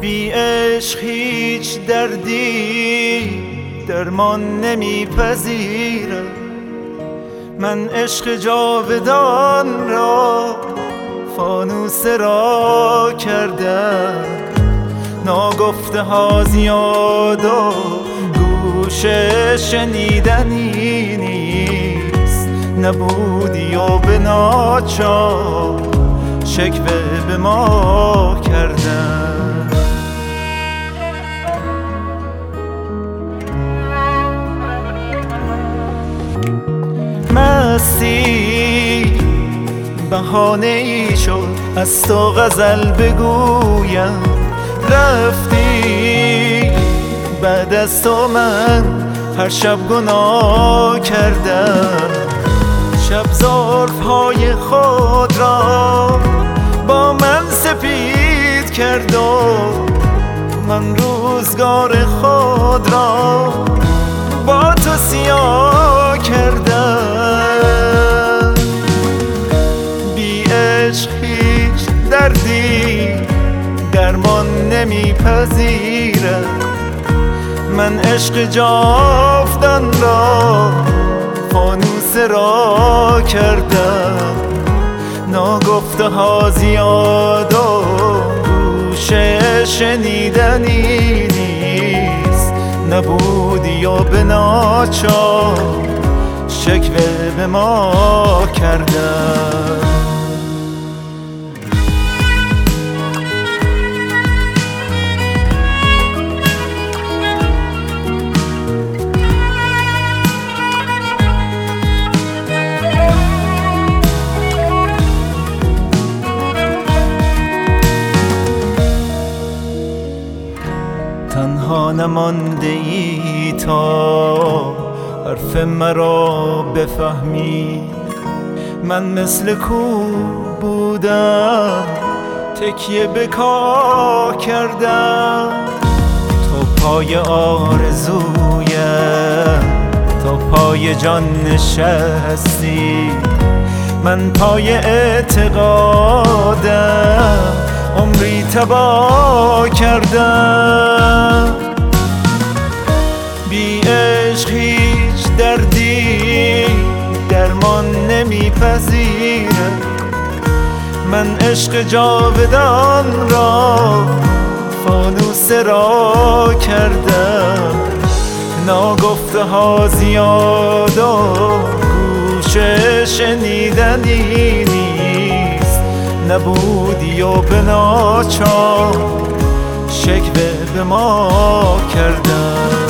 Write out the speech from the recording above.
بی عشق هیچ دردی درمان نمیپذیرم. من عشق جاودان را فانوسه را کردم. ناگفته ها زیاد و گوش شنیدنی نیست. نبودی و به ناچار شکوه به ما کردن. مستی بهانه ای شد از تو غزل بگویم. رفتی بعد از تو من هر شب گناه کردم. شب زلف‌های خود را با من سپید کرد و من روزگار خود را با تو سیاه کردم. بی عشق هیچ دردی درمان نمیپذیرم. من عشق جاودان را فانوسه را کردم. ناگفته ها زیاد و گوش شنیدنی نیست. نبودی و به ناچار شکوه به ما کردم. تنها نمانده ای تا حرف مرا بفهمی. من مثل کوه بودم تکیه به کاه کردم. تو پای آرزویم تا پای جان نشستی. من پای اعتقادم عمری تباه کردم. بی عشق هیچ دردی درمان نمیپذیرم. من عشق جاودان را فانوسه را کردم. ناگفته ها زیاد و گوش شنیدنی نیست. نبودی و به ناچار شکوه به ما کردم.